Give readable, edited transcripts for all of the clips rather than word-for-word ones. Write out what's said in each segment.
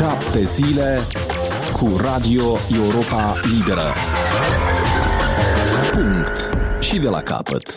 7 zile cu Radio Europa Liberă. Punct. Și de la capăt.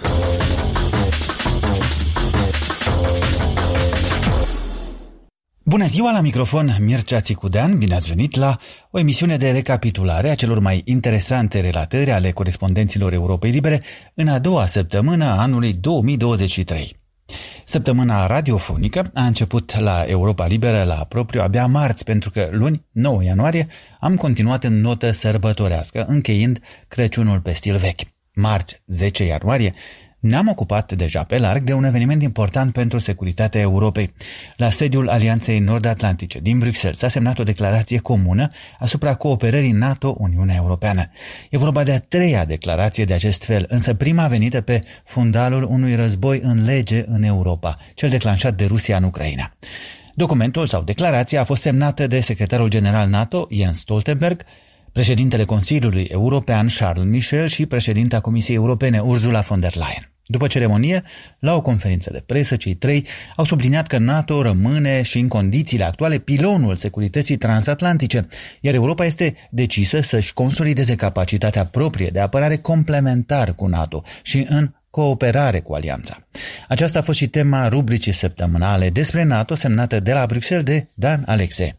Bună ziua, la microfon Mircea Țicudean, bine ați venit la o emisiune de recapitulare a celor mai interesante relatări ale corespondenților Europei Libere în a doua săptămână a anului 2023. Săptămâna radiofonică a început la Europa Liberă la propriu abia marți, pentru că luni, 9 ianuarie, am continuat în notă sărbătorească, încheind Crăciunul pe stil vechi. Marți, 10 ianuarie, ne-am ocupat deja pe larg de un eveniment important pentru securitatea Europei. La sediul Alianței Nord-Atlantice din Bruxelles s-a semnat o declarație comună asupra cooperării NATO-Uniunea Europeană. E vorba de a treia declarație de acest fel, însă prima venită pe fundalul unui război în lege în Europa, cel declanșat de Rusia în Ucraina. Documentul sau declarația a fost semnată de secretarul general NATO, Jens Stoltenberg, președintele Consiliului European, Charles Michel, și președinta Comisiei Europene, Ursula von der Leyen. După ceremonie, la o conferință de presă, cei trei au subliniat că NATO rămâne și în condițiile actuale pilonul securității transatlantice, iar Europa este decisă să-și consolideze capacitatea proprie de apărare complementar cu NATO și în cooperare cu alianța. Aceasta a fost și tema rubricii săptămânale despre NATO, semnată de la Bruxelles de Dan Alexe.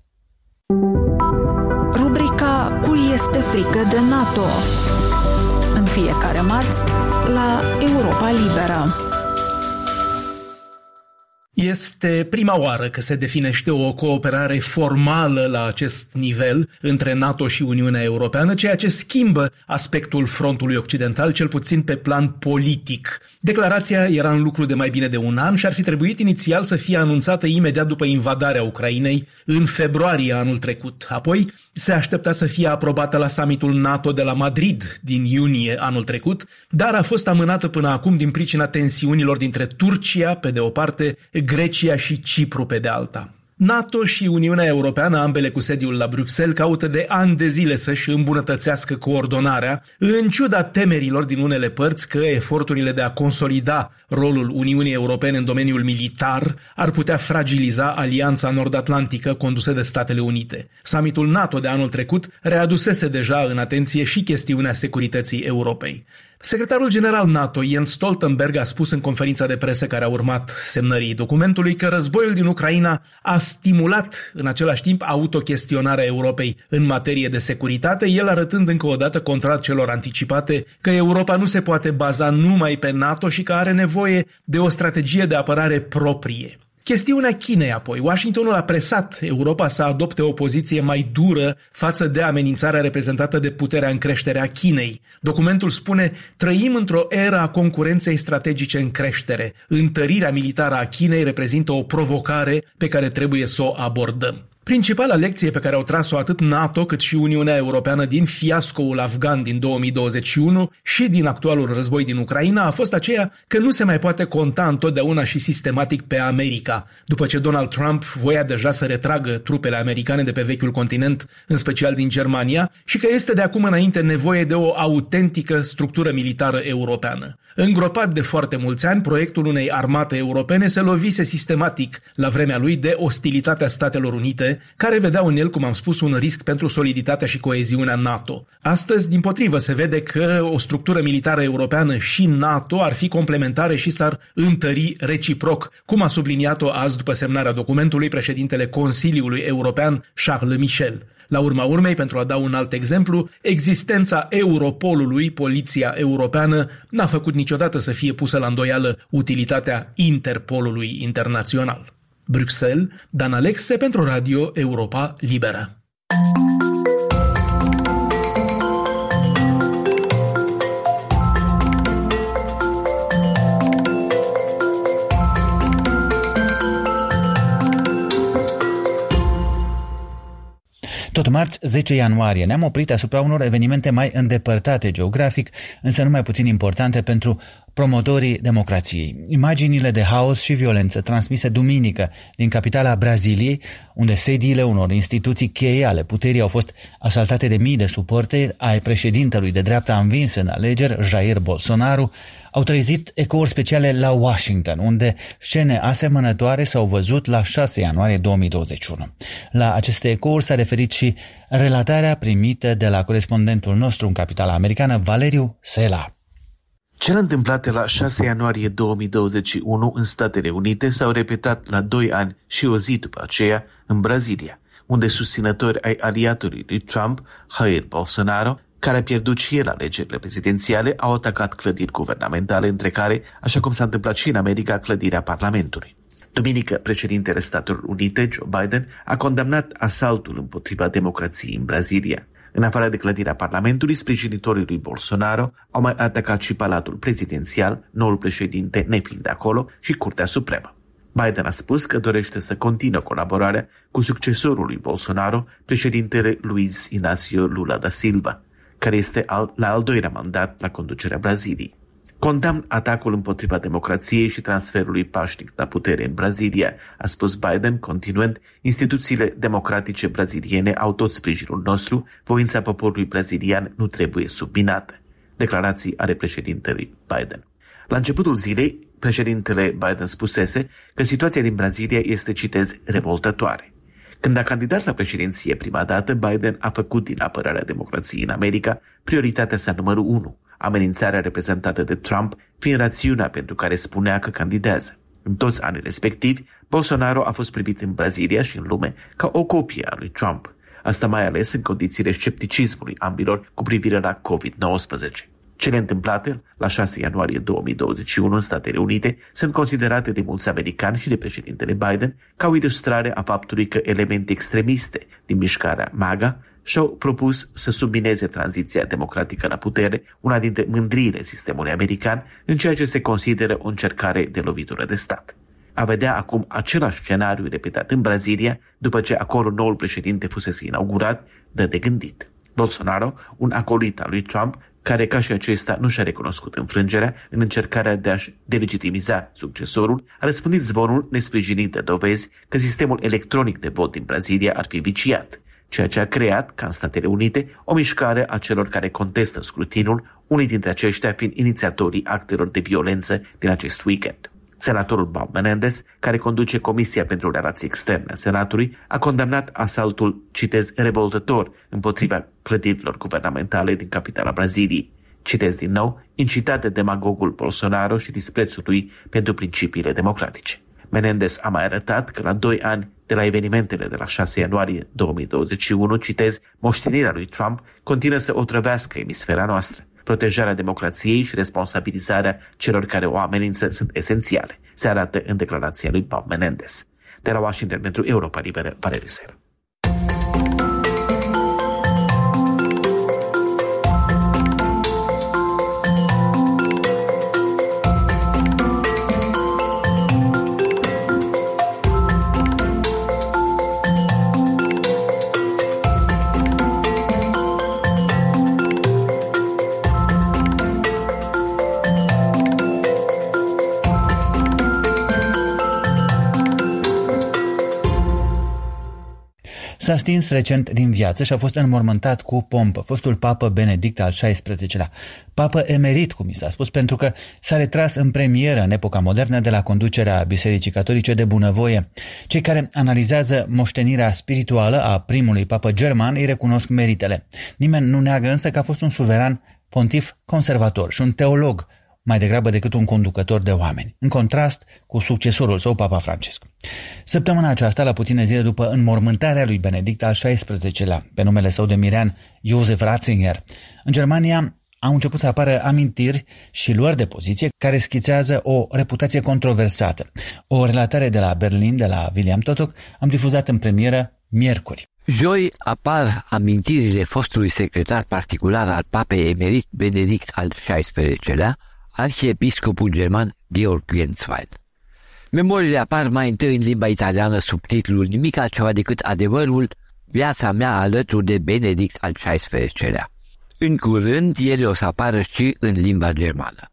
Rubrica Cui este frică de NATO? În fiecare marți la Europa Liberă. Este prima oară că se definește o cooperare formală la acest nivel între NATO și Uniunea Europeană, ceea ce schimbă aspectul frontului occidental, cel puțin pe plan politic. Declarația era în lucru de mai bine de un an și ar fi trebuit inițial să fie anunțată imediat după invadarea Ucrainei în februarie anul trecut. Apoi se aștepta să fie aprobată la summitul NATO de la Madrid din iunie anul trecut, dar a fost amânată până acum din pricina tensiunilor dintre Turcia, pe de o parte, Grecia și Cipru pe de alta. NATO și Uniunea Europeană, ambele cu sediul la Bruxelles, caută de ani de zile să-și îmbunătățească coordonarea, în ciuda temerilor din unele părți că eforturile de a consolida rolul Uniunii Europene în domeniul militar ar putea fragiliza Alianța Nord-Atlantică condusă de Statele Unite. Summitul NATO de anul trecut readusese deja în atenție și chestiunea securității Europei. Secretarul general NATO, Jens Stoltenberg, a spus în conferința de presă care a urmat semnării documentului că războiul din Ucraina a stimulat în același timp autochestionarea Europei în materie de securitate, el arătând încă o dată, contrar celor anticipate, că Europa nu se poate baza numai pe NATO și că are nevoie de o strategie de apărare proprie. Chestiunea Chinei apoi. Washingtonul a presat Europa să adopte o poziție mai dură față de amenințarea reprezentată de puterea în creștere a Chinei. Documentul spune: trăim într-o eră a concurenței strategice în creștere. Întărirea militară a Chinei reprezintă o provocare pe care trebuie să o abordăm. Principala lecție pe care au tras-o atât NATO cât și Uniunea Europeană din fiascoul afgan din 2021 și din actualul război din Ucraina a fost aceea că nu se mai poate conta întotdeauna și sistematic pe America, după ce Donald Trump voia deja să retragă trupele americane de pe vechiul continent, în special din Germania, și că este de acum înainte nevoie de o autentică structură militară europeană. Îngropat de foarte mulți ani, proiectul unei armate europene se lovise sistematic la vremea lui de ostilitatea Statelor Unite, care vedeau în el, cum am spus, un risc pentru soliditatea și coeziunea NATO. Astăzi, dimpotrivă, se vede că o structură militară europeană și NATO ar fi complementare și s-ar întări reciproc, cum a subliniat-o azi după semnarea documentului președintele Consiliului European, Charles Michel. La urma urmei, pentru a da un alt exemplu, existența Europolului, Poliția Europeană, n-a făcut niciodată să fie pusă la îndoială utilitatea Interpolului internațional. Bruxelles, Dan Alexe pentru Radio Europa Liberă. Tot marți, 10 ianuarie, ne-am oprit asupra unor evenimente mai îndepărtate geografic, însă nu mai puțin importante pentru promotorii democrației. Imaginile de haos și violență transmise duminică din capitala Braziliei, unde sediile unor instituții cheie ale puterii au fost asaltate de mii de suporteri ai președintelui de dreapta învins în alegeri, Jair Bolsonaro, au trezit ecouri speciale la Washington, unde scene asemănătoare s-au văzut la 6 ianuarie 2021. La aceste ecouri s-a referit și relatarea primită de la corespondentul nostru în capitala americană, Valeriu Sela. Cele întâmplate la 6 ianuarie 2021 în Statele Unite s-au repetat la 2 ani și o zi după aceea în Brazilia, unde susținători ai aliatului lui Trump, Jair Bolsonaro, care a pierdut și el alegerile prezidențiale, au atacat clădiri guvernamentale, între care, așa cum s-a întâmplat și în America, clădirea Parlamentului. Duminică, președintele Statelor Unite, Joe Biden, a condamnat asaltul împotriva democrației în Brazilia. În afară de clădirea Parlamentului, sprijinitorii lui Bolsonaro au mai atacat și Palatul Prezidențial, noul președinte nefiind acolo, și Curtea Supremă. Biden a spus că dorește să continue colaborarea cu succesorul lui Bolsonaro, președintele Luiz Inácio Lula da Silva, care este la al doilea mandat la conducerea Braziliei. Condamn atacul împotriva democrației și transferului pașnic la putere în Brazilia, a spus Biden, continuând: instituțiile democratice braziliene au tot sprijinul nostru, voința poporului brazilian nu trebuie subminată. Declarații ale președintelui Biden. La începutul zilei, președintele Biden spusese că situația din Brazilia este, citez, revoltătoare. Când a candidat la președinție prima dată, Biden a făcut din apărarea democrației în America prioritatea sa numărul 1, amenințarea reprezentată de Trump fiind rațiunea pentru care spunea că candidează. În toți anii respectivi, Bolsonaro a fost privit în Brazilia și în lume ca o copie a lui Trump, asta mai ales în condițiile scepticismului ambilor cu privire la COVID-19. Cele întâmplate la 6 ianuarie 2021 în Statele Unite sunt considerate de mulți americani și de președintele Biden ca o ilustrare a faptului că elemente extremiste din mișcarea MAGA și-au propus să submineze tranziția democratică la putere, una dintre mândriile sistemului american, în ceea ce se consideră o încercare de lovitură de stat. A vedea acum același scenariu repetat în Brazilia, după ce acolo noul președinte fusese inaugurat, dă de gândit. Bolsonaro, un acolit al lui Trump, care ca și acesta nu și-a recunoscut înfrângerea în încercarea de a-și delegitimiza succesorul, a răspândit zvonul nesprijinit de dovezi că sistemul electronic de vot din Brazilia ar fi viciat, ceea ce a creat, ca în Statele Unite, o mișcare a celor care contestă scrutinul, unii dintre aceștia fiind inițiatorii actelor de violență din acest weekend. Senatorul Bob Menendez, care conduce Comisia pentru Relații Externe a Senatului, a condamnat asaltul, citez, revoltător împotriva clădirilor guvernamentale din capitala Braziliei. Citez din nou, incitat de demagogul Bolsonaro și disprețul lui pentru principiile democratice. Menendez a mai arătat că la 2 ani de la evenimentele de la 6 ianuarie 2021, citez, moștenirea lui Trump continuă să otrăvească emisfera noastră. Protejarea democrației și responsabilizarea celor care o amenință sunt esențiale, se arată în declarația lui Bob Menendez. De la Washington pentru Europa Liberă, Valeriu Sela. S-a stins recent din viață și a fost înmormântat cu pompă fostul papă Benedict al XVI-lea, papă emerit, cum i s-a spus, pentru că s-a retras în premieră în epoca modernă de la conducerea Bisericii Catolice de bunăvoie. Cei care analizează moștenirea spirituală a primului papă german îi recunosc meritele. Nimeni nu neagă însă că a fost un suveran pontif conservator și un teolog, mai degrabă decât un conducător de oameni, în contrast cu succesorul său, Papa Francisc. Săptămâna aceasta, la puține zile după înmormântarea lui Benedict al XVI-lea, pe numele său de mirean Josef Ratzinger, în Germania au început să apară amintiri și luări de poziție care schițează o reputație controversată. O relatare de la Berlin, de la William Totok, am difuzat în premieră miercuri. Joi apar amintirile fostului secretar particular al papei emerit Benedict al XVI-lea, arhiepiscopul german Georg Genswein. Memoriile apar mai întâi în limba italiană sub titlul nimic altceva decât adevărul, viața mea alături de Benedict al XVI-lea. În curând, ele o să apară și în limba germană.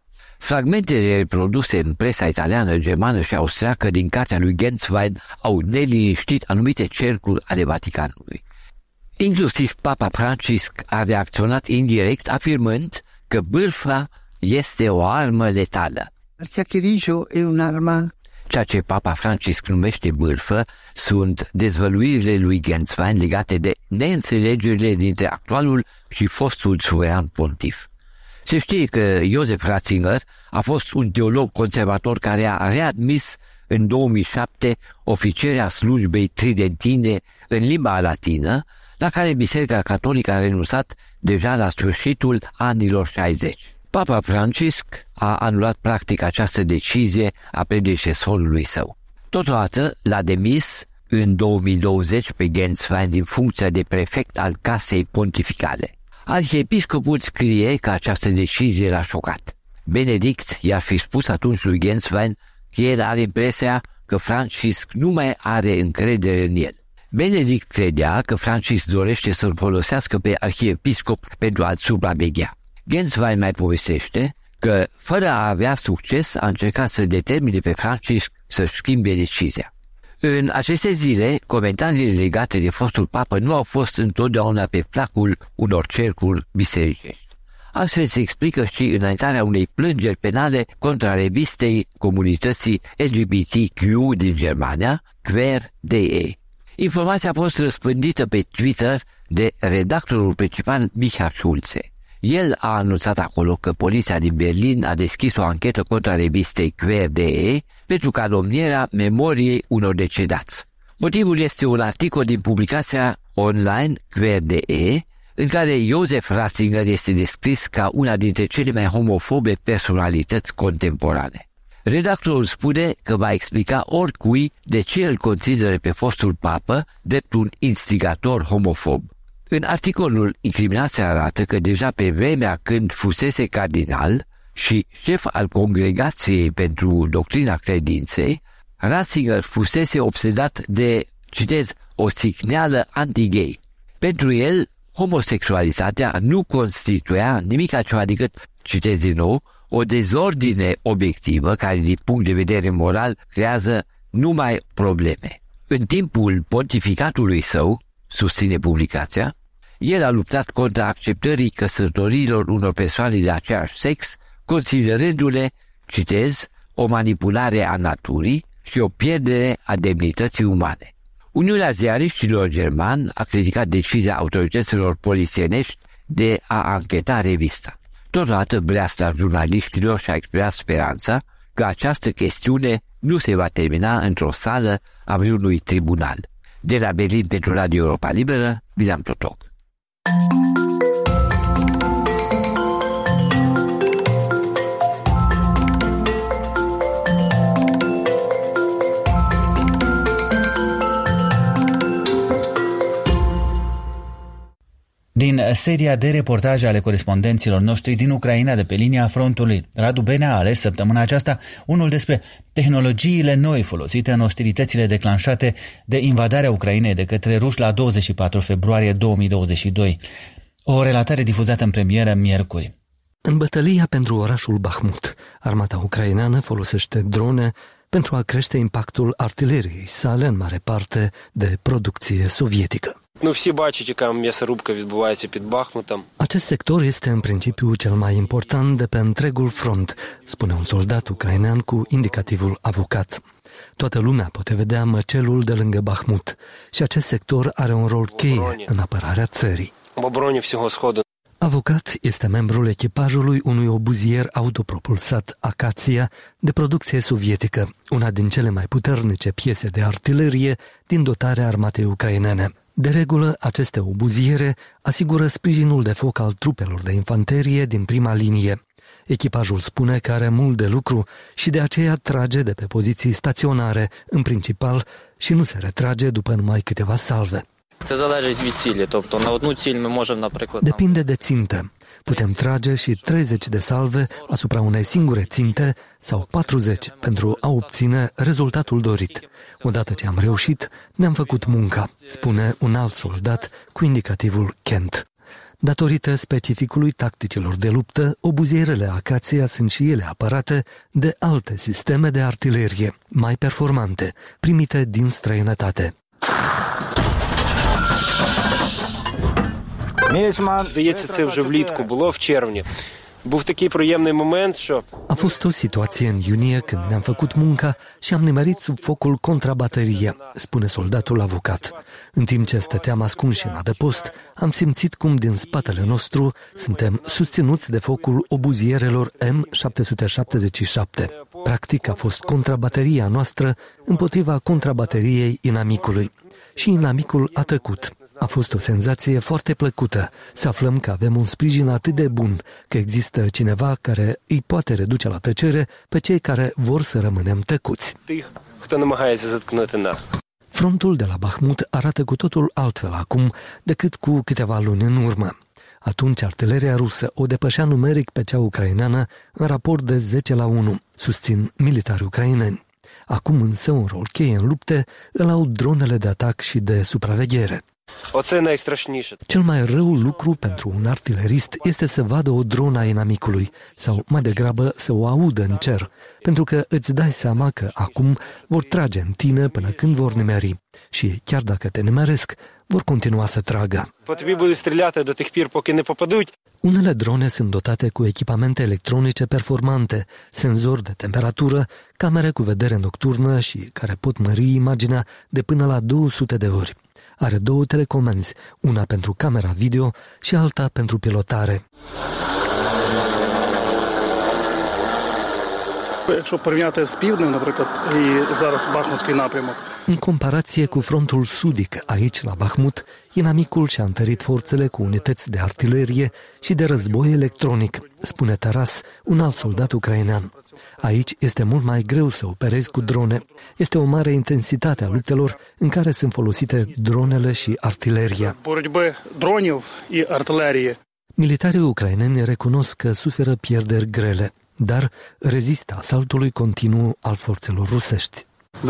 Fragmentele reproduse în presa italiană, germană și austriacă din cartea lui Genswein au neliniștit anumite cercuri ale Vaticanului. Inclusiv Papa Francisc a reacționat indirect, afirmând că bârfa este o armă letală. L'archiacheriscio e un'arma. Ceea ce Papa Francisc numește bârfă sunt dezvăluirile lui Genswein legate de neînțelegerile dintre actualul și fostul suveran pontif. Se știe că Joseph Ratzinger a fost un teolog conservator care a readmis în 2007 oficierea slujbei tridentine în limba latină, la care Biserica Catolică a renunțat deja la sfârșitul anilor 60. Papa Francisc a anulat practic această decizie a predecesorului său. Totodată l-a demis în 2020 pe Genswein din funcția de prefect al Casei Pontificale. Arhiepiscopul scrie că această decizie l-a șocat. Benedict i-ar fi spus atunci lui Genswein că el are impresia că Francisc nu mai are încredere în el. Benedict credea că Francisc dorește să-l folosească pe arhiepiscop pentru a-l supraveghea. Genswein mai povestește că, fără a avea succes, a încercat să determine pe Francisc să-și schimbe decizia. În aceste zile, comentariile legate de fostul papă nu au fost întotdeauna pe placul unor cercuri bisericești. Astfel se explică și înaintarea unei plângeri penale contra revistei comunității LGBTQ din Germania, Quer.de. Informația a fost răspândită pe Twitter de redactorul principal Michael Schulze. El a anunțat acolo că poliția din Berlin a deschis o anchetă contra revistei Quer.de pentru calomnierea memoriei unor decedați. Motivul este un articol din publicația online Quer.de, în care Joseph Ratzinger este descris ca una dintre cele mai homofobe personalități contemporane. Redactorul spune că va explica oricui de ce îl consideră pe fostul papă drept un instigator homofob. În articolul, incriminația arată că deja pe vremea când fusese cardinal și șef al Congregației pentru Doctrina Credinței, Ratzinger fusese obsedat de, citez, o sicneală anti-gay. Pentru el, homosexualitatea nu constituia nimic altceva decât, citez din nou, o dezordine obiectivă care, din punct de vedere moral, creează numai probleme. În timpul pontificatului său, susține publicația, el a luptat contra acceptării căsătoriilor unor persoane de același sex, considerându-le, citez, o manipulare a naturii și o pierdere a demnității umane. Uniunea Ziariștilor German a criticat decizia autorităților polițienești de a ancheta revista. Totodată, breasta jurnaliștilor și-a exprimat speranța că această chestiune nu se va termina într-o sală a vreunui tribunal. De la Berlin pentru Radio Europa Liberă, Bilan Protoc. Din seria de reportaje ale corespondenților noștri din Ucraina de pe linia frontului, Radu Benea a ales săptămâna aceasta unul despre tehnologiile noi folosite în ostilitățile declanșate de invadarea Ucrainei de către ruși la 24 februarie 2022. O relatare difuzată în premieră miercuri. În bătălia pentru orașul Bahmut, armata ucraineană folosește drone pentru a crește impactul artileriei sale, în mare parte de producție sovietică. Acest sector este în principiu cel mai important de pe întregul front, spune un soldat ucrainean cu indicativul avocat. Toată lumea poate vedea măcelul de lângă Bahmut și acest sector are un rol cheie în apărarea țării. Avocat este membrul echipajului unui obuzier autopropulsat Acația de producție sovietică, una din cele mai puternice piese de artilerie din dotarea armatei ucrainene. De regulă, aceste obuziere asigură sprijinul de foc al trupelor de infanterie din prima linie. Echipajul spune că are mult de lucru și de aceea trage de pe poziții staționare, în principal, și nu se retrage după numai câteva salve. Depinde de țintă. Putem trage și 30 de salve asupra unei singure ținte sau 40 pentru a obține rezultatul dorit. Odată ce am reușit, ne-am făcut munca, spune un alt soldat cu indicativul Kent. Datorită specificului tacticilor de luptă, obuzierele Acația sunt și ele apărate de alte sisteme de artilerie, mai performante, primite din străinătate. Здається, це вже влітку було, в червні. Був такий приємний момент, що... A fost o situație în iunie când ne-am făcut munca și am nimerit sub focul contrabaterie, spune soldatul avocat. În timp ce stăteam ascunși în adăpost, am simțit cum din spatele nostru suntem susținuți de focul obuzierelor M777. Practic a fost contrabateria noastră împotriva contrabateriei inamicului. Și inamicul a tăcut. A fost o senzație foarte plăcută să aflăm că avem un sprijin atât de bun, că există cineva care îi poate reduce la tăcere pe cei care vor să rămânem tăcuți. Frontul de la Bahmut arată cu totul altfel acum decât cu câteva luni în urmă. Atunci artileria rusă o depășea numeric pe cea ucraineană în raport de 10-1, susțin militari ucraineni. Acum însă un rol cheie în lupte îl au dronele de atac și de supraveghere. Cel mai rău lucru pentru un artilerist este să vadă o dronă a inamicului sau mai degrabă să o audă în cer, pentru că îți dai seama că acum vor trage în tine până când vor nimeri și chiar dacă te nimeresc, vor continua să tragă. Unele drone sunt dotate cu echipamente electronice performante, senzori de temperatură, camere cu vedere nocturnă și care pot mări imaginea de până la 200 de ori. Are 2 telecomenzi, una pentru camera video și alta pentru pilotare. În comparație cu frontul sudic, aici la Bahmut, inamicul și-a întărit forțele cu unități de artilerie și de război electronic, spune Taras, un alt soldat ucrainean. Aici este mult mai greu să operezi cu drone. Este o mare intensitate a luptelor în care sunt folosite dronele și artileria. Militarii ucraineni recunosc că suferă pierderi grele, dar rezistă asaltului continuu al forțelor rusești.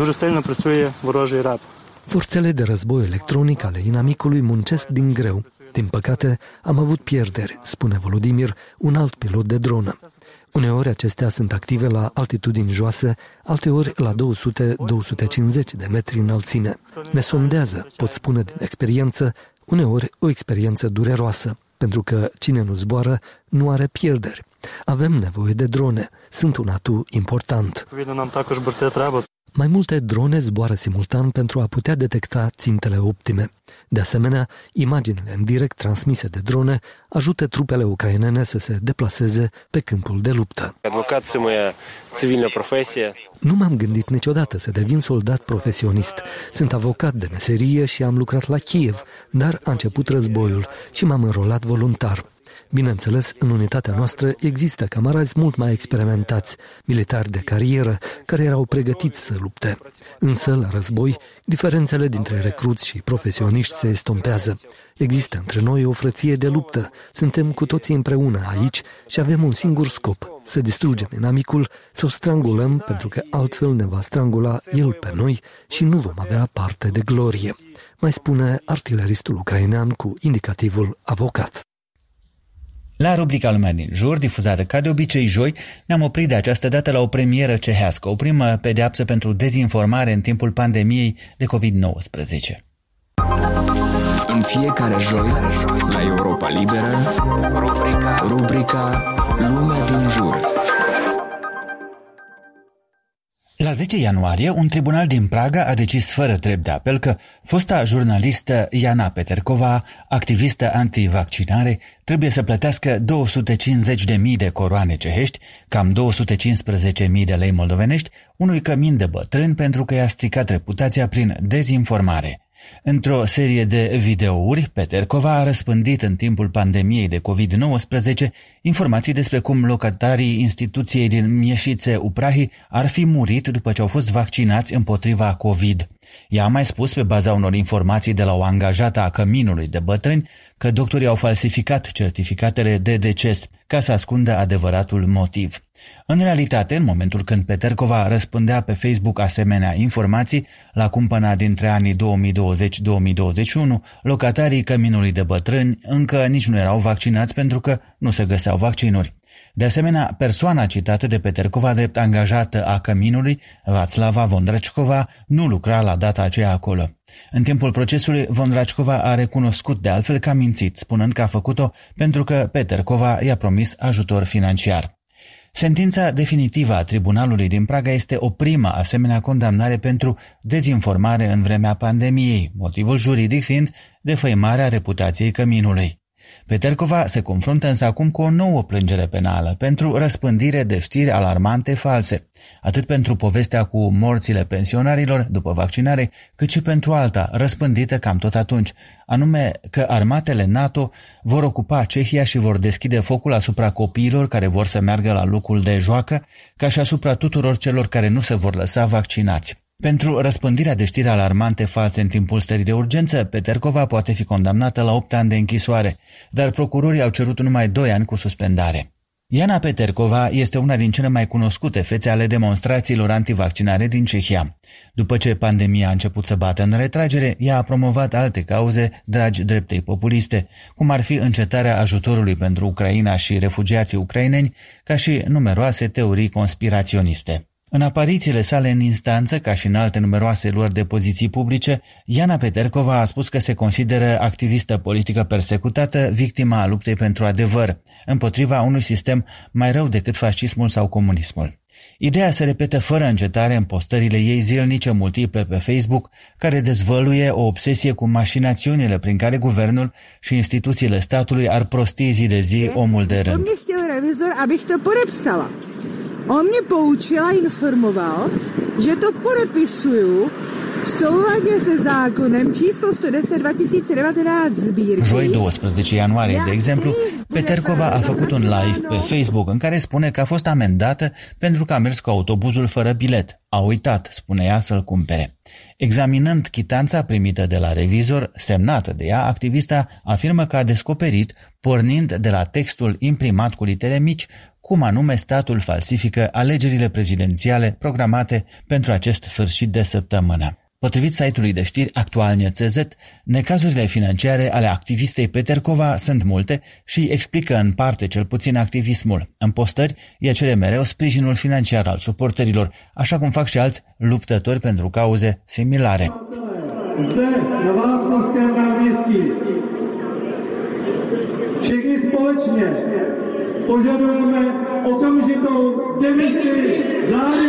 Forțele de război electronic ale inamicului muncesc din greu. Din păcate, am avut pierderi, spune Volodimir, un alt pilot de dronă. Uneori acestea sunt active la altitudini joase, alteori la 200-250 de metri înălțime. Ne sondează, pot spune din experiență, uneori o experiență dureroasă, pentru că cine nu zboară nu are pierderi. Avem nevoie de drone, sunt un atu important. Mai multe drone zboară simultan pentru a putea detecta țintele optime. De asemenea, imaginile în direct transmise de drone ajută trupele ucrainene să se deplaseze pe câmpul de luptă. Nu m-am gândit niciodată să devin soldat profesionist. Sunt avocat de meserie și am lucrat la Kiev, dar a început războiul și m-am înrolat voluntar. Bineînțeles, în unitatea noastră există camarazi mult mai experimentați, militari de carieră, care erau pregătiți să lupte. Însă, la război, diferențele dintre recruți și profesioniști se estompează. Există între noi o frăție de luptă, suntem cu toții împreună aici și avem un singur scop, să distrugem inamicul, să o strangulăm, pentru că altfel ne va strangula el pe noi și nu vom avea parte de glorie, mai spune artileristul ucrainean cu indicativul avocat. La rubrica Lumea din Jur, difuzată ca de obicei joi, ne-am oprit de această dată la o premieră cehească, o primă pedeapsă pentru dezinformare în timpul pandemiei de COVID-19. În fiecare joi, la Europa Liberă, rubrica Lumea din Jur. La 10 ianuarie, un tribunal din Praga a decis fără drept de apel că fosta jurnalistă Jana Peterkova, activistă antivaccinare, trebuie să plătească 250.000 de coroane cehești, cam 215.000 de lei moldovenești, unui cămin de bătrân pentru că i-a stricat reputația prin dezinformare. Într-o serie de videouri, Peterkova a răspândit în timpul pandemiei de COVID-19 informații despre cum locatarii instituției din Mieșițe Uprahi ar fi murit după ce au fost vaccinați împotriva COVID. Ea a mai spus, pe baza unor informații de la o angajată a căminului de bătrâni, că doctorii au falsificat certificatele de deces ca să ascundă adevăratul motiv. În realitate, în momentul când Petercova răspândea pe Facebook asemenea informații, la cumpăna dintre anii 2020-2021, locatarii căminului de bătrâni încă nici nu erau vaccinați pentru că nu se găseau vaccinuri. De asemenea, persoana citată de Petercova drept angajată a căminului, Václava Vondracova, nu lucra la data aceea acolo. În timpul procesului, Vondracova a recunoscut de altfel că a mințit, spunând că a făcut-o pentru că Petercova i-a promis ajutor financiar. Sentința definitivă a tribunalului din Praga este o primă asemenea condamnare pentru dezinformare în vremea pandemiei, motivul juridic fiind defăimarea reputației căminului. Petercova se confruntă însă acum cu o nouă plângere penală pentru răspândire de știri alarmante false, atât pentru povestea cu morțile pensionarilor după vaccinare, cât și pentru alta, răspândită cam tot atunci, anume că armatele NATO vor ocupa Cehia și vor deschide focul asupra copiilor care vor să meargă la locul de joacă, ca și asupra tuturor celor care nu se vor lăsa vaccinați. Pentru răspândirea de știri alarmante false în timpul stării de urgență, Petercova poate fi condamnată la 8 ani de închisoare, dar procurorii au cerut numai 2 ani cu suspendare. Jana Petercova este una din cele mai cunoscute fețe ale demonstrațiilor antivaccinare din Cehia. După ce pandemia a început să bată în retragere, ea a promovat alte cauze dragi dreptei populiste, cum ar fi încetarea ajutorului pentru Ucraina și refugiații ucraineni, ca și numeroase teorii conspiraționiste. În aparițiile sale în instanță, ca și în alte numeroase luări de poziții publice, Jana Petercova a spus că se consideră activistă politică persecutată, victima a luptei pentru adevăr, împotriva unui sistem mai rău decât fascismul sau comunismul. Ideea se repetă fără încetare în postările ei zilnice multiple pe Facebook, care dezvăluie o obsesie cu mașinațiunile prin care guvernul și instituțiile statului ar prosti zi de zi omul de rând. On mě poučil a informoval, že to podepisuju v souladě se zákonem číslo 110/2019 sbírky. Joi 12 ianuarie, de exemplu, Petercova a făcut un live pe Facebook în care spune că a fost amendată pentru că a mers cu autobuzul fără bilet. A uitat, spune ea, să-l cumpere. Examinând chitanța primită de la revizor, semnată de ea, activista afirmă că a descoperit, pornind de la textul imprimat cu litere mici, cum anume statul falsifică alegerile prezidențiale programate pentru acest sfârșit de săptămână. Potrivit site-ului de știri Actualnie.cz, necazurile financiare ale activistei Petercova sunt multe și explică în parte cel puțin activismul. În postări, ea cere mereu sprijinul financiar al suporterilor, așa cum fac și alți luptători pentru cauze similare. Zde, na Václavském náměstí, všichni společně požadujeme okamžitou demisi vlády.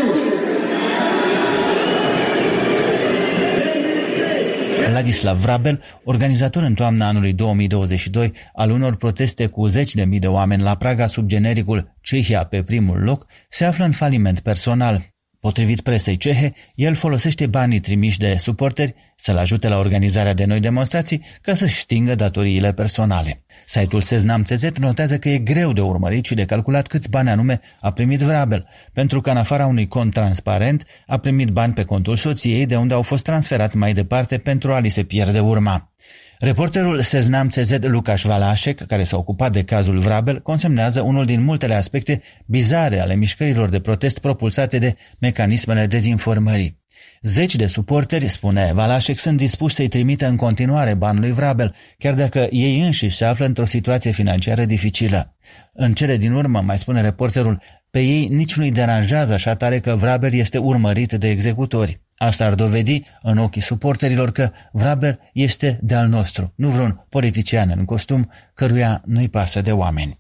Ladislav Vrabel, organizator în toamna anului 2022 al unor proteste cu 10.000 de oameni la Praga sub genericul Cehia pe primul loc, se află în faliment personal. Potrivit presei cehe, el folosește banii trimiși de suporteri să-l ajute la organizarea de noi demonstrații ca să-și stingă datoriile personale. Site-ul Seznam.cz notează că e greu de urmărit și de calculat câți bani anume a primit Vrabel, pentru că în afara unui cont transparent a primit bani pe contul soției, de unde au fost transferați mai departe pentru a li se pierde urma. Reporterul Seznam.cz Lukáš Valášek, care s-a ocupat de cazul Vrabel, consemnează unul din multele aspecte bizare ale mișcărilor de protest propulsate de mecanismele dezinformării. Zeci de suporteri, spune Valášek, sunt dispuși să-i trimită în continuare bani lui Vrabel, chiar dacă ei înșiși se află într-o situație financiară dificilă. În cele din urmă, mai spune reporterul, pe ei nici nu-i deranjează așa tare că Vrabel este urmărit de executori. Asta ar dovedi în ochii suporterilor că Vrabel este de-al nostru, nu vreun politician în costum căruia nu-i pasă de oameni.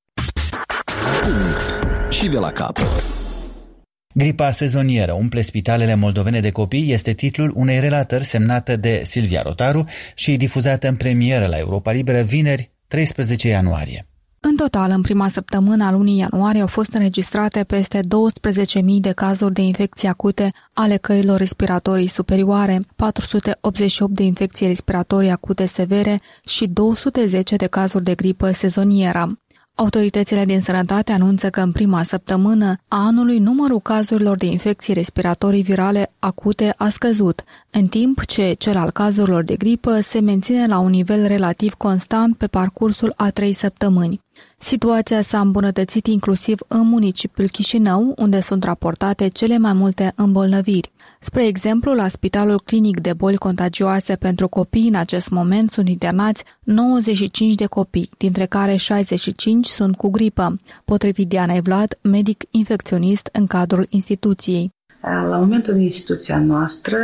Și de la capăt. Gripa sezonieră umple spitalele moldovene de copii este titlul unei relatări semnată de Silvia Rotaru și difuzată în premieră la Europa Liberă vineri, 13 ianuarie. În total, în prima săptămână a lunii ianuarie au fost înregistrate peste 12.000 de cazuri de infecții acute ale căilor respiratorii superioare, 488 de infecții respiratorii acute severe și 210 de cazuri de gripă sezonieră. Autoritățile din sănătate anunță că în prima săptămână a anului numărul cazurilor de infecții respiratorii virale acute a scăzut, în timp ce cel al cazurilor de gripă se menține la un nivel relativ constant pe parcursul a 3 săptămâni. Situația s-a îmbunătățit inclusiv în municipiul Chișinău, unde sunt raportate cele mai multe îmbolnăviri. Spre exemplu, la Spitalul Clinic de Boli Contagioase pentru Copii în acest moment sunt internați 95 de copii, dintre care 65 sunt cu gripă, potrivit Dianei Vlad, medic infecționist în cadrul instituției. La momentul în instituția noastră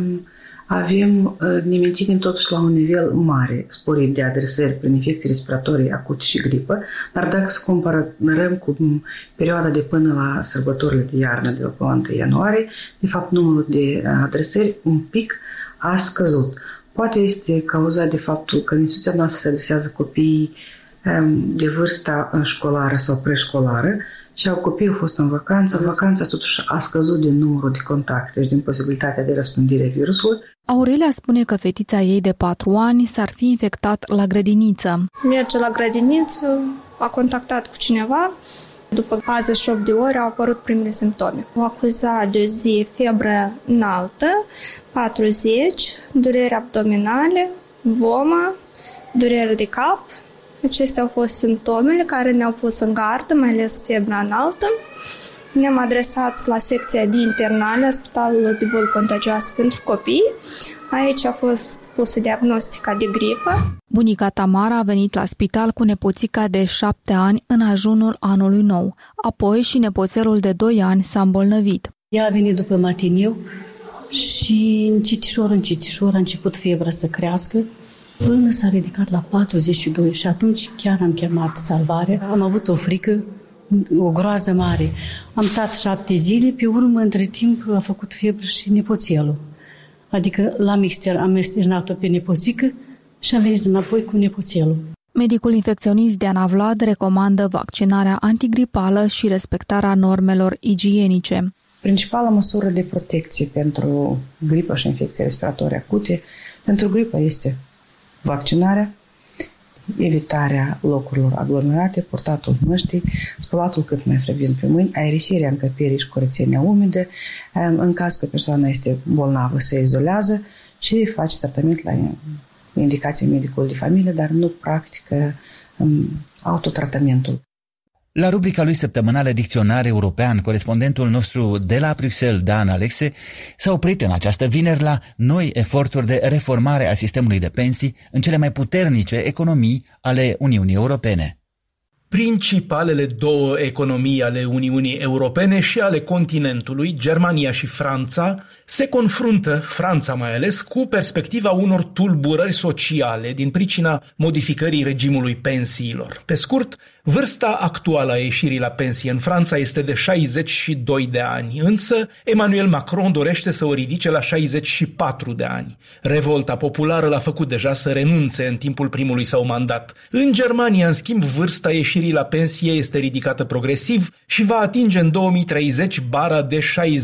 ne menținem totuși la un nivel mare, sporit de adresări prin infecții respiratorii acute și gripă, dar dacă să comparăm cu perioada de până la sărbătorile de iarnă de la 1 ianuarie, de fapt numărul de adresări un pic a scăzut. Poate este cauzat de faptul că în instituția noastră se adresează copiii de vârsta școlară sau preșcolară și copiii au fost în vacanță. Vacanța totuși a scăzut din numărul de contacte și din posibilitatea de răspândire a virusului. Aurelia spune că fetița ei de 4 ani s-ar fi infectat la grădiniță. Merge la grădiniță, a contactat cu cineva. După 48 de ore au apărut primele simptome. O acuzat de zi febră înaltă, 40, dureri abdominale, vomă, durere de cap. Acestea au fost simptomele care ne-au pus în gardă, mai ales febra înaltă. Ne-am adresat la secția de internare a Spitalului de Boli Contagioase pentru Copii. Aici a fost pusă diagnostica de gripă. Bunica Tamara a venit la spital cu nepoțica de 7 ani în ajunul anului nou. Apoi și nepoțelul de 2 ani s-a îmbolnăvit. Ea a venit după matineu și încetișor a început febra să crească până s-a ridicat la 42 și atunci chiar am chemat salvare. Am avut o frică, o groază mare. Am stat 7 zile, pe urmă, între timp, a făcut febră și nepoțelul. Adică am externat-o pe nepoțică și am venit înapoi cu nepoțelul. Medicul infecționist Diana Vlad recomandă vaccinarea antigripală și respectarea normelor igienice. Principala măsură de protecție pentru gripă și infecții respiratorii acute pentru gripă este vaccinarea, evitarea locurilor aglomerate, purtatul măștii, spălatul cât mai frecvent pe mâini, aerisirea încăperii și curățenia umede, în caz că persoana este bolnavă se izolează și face tratament la indicație medicului de familie, dar nu practică autotratamentul. La rubrica lui săptămânală Dicționar European, corespondentul nostru de la Bruxelles, Dan Alexe, s-a oprit în această vineri la noi eforturi de reformare a sistemului de pensii în cele mai puternice economii ale Uniunii Europene. Principalele două economii ale Uniunii Europene și ale continentului, Germania și Franța, se confruntă, Franța mai ales, cu perspectiva unor tulburări sociale din pricina modificării regimului pensiilor. Pe scurt, vârsta actuală a ieșirii la pensie în Franța este de 62 de ani, însă Emmanuel Macron dorește să o ridice la 64 de ani. Revolta populară l-a făcut deja să renunțe în timpul primului său mandat. În Germania, în schimb, vârsta ieșirii la pensie este ridicată progresiv și va atinge în 2030 bara de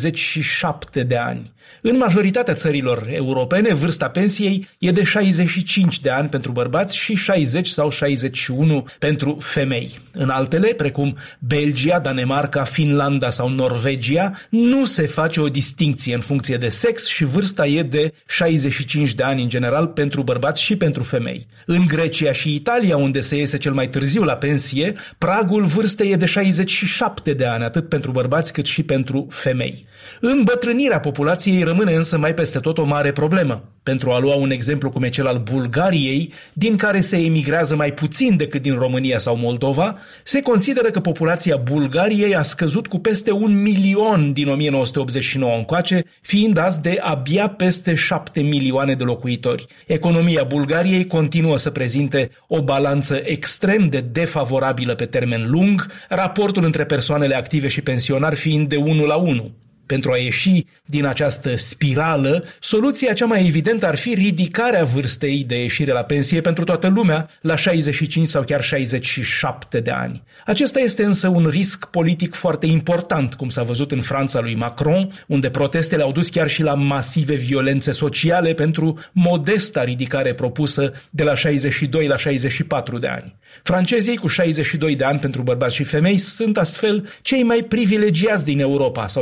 67 de ani. În majoritatea țărilor europene, vârsta pensiei e de 65 de ani pentru bărbați și 60 sau 61 pentru femei. În altele, precum Belgia, Danemarca, Finlanda sau Norvegia, nu se face o distincție în funcție de sex și vârsta e de 65 de ani în general pentru bărbați și pentru femei. În Grecia și Italia, unde se iese cel mai târziu la pensie, pragul vârstei e de 67 de ani, atât pentru bărbați cât și pentru femei. Îmbătrânirea populației rămâne însă mai peste tot o mare problemă. Pentru a lua un exemplu cum e cel al Bulgariei, din care se emigrează mai puțin decât din România sau Moldova, se consideră că populația Bulgariei a scăzut cu peste 1 milion din 1989 încoace, fiind azi de abia peste 7 milioane de locuitori. Economia Bulgariei continuă să prezinte o balanță extrem de defavorabilă pe termen lung, raportul între persoanele active și pensionari fiind de 1 la 1. Pentru a ieși din această spirală, soluția cea mai evidentă ar fi ridicarea vârstei de ieșire la pensie pentru toată lumea la 65 sau chiar 67 de ani. Acesta este însă un risc politic foarte important, cum s-a văzut în Franța lui Macron, unde protestele au dus chiar și la masive violențe sociale pentru modesta ridicare propusă de la 62 la 64 de ani. Francezii cu 62 de ani pentru bărbați și femei sunt astfel cei mai privilegiați din Europa, sau cel puțin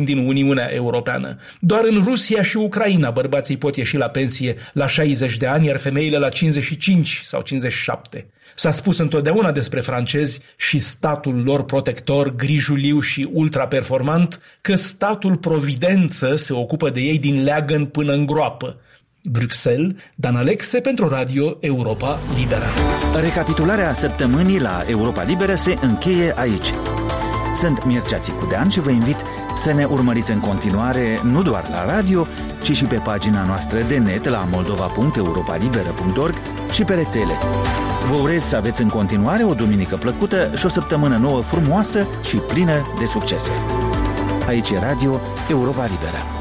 din Uniunea Europeană. Doar în Rusia și Ucraina bărbații pot ieși la pensie la 60 de ani, iar femeile la 55 sau 57. S-a spus întotdeauna despre francezi și statul lor protector, grijuliu și ultraperformant, că statul providență se ocupă de ei din leagăn până în groapă. Bruxelles, Dan Alexe pentru Radio Europa Liberă. Recapitularea săptămânii la Europa Liberă se încheie aici. Sunt Mircea Țicudean și vă invit să ne urmăriți în continuare nu doar la radio, ci și pe pagina noastră de net la moldova.europalibera.org și pe rețele. Vă urez să aveți în continuare o duminică plăcută și o săptămână nouă frumoasă și plină de succese. Aici e Radio Europa Liberă.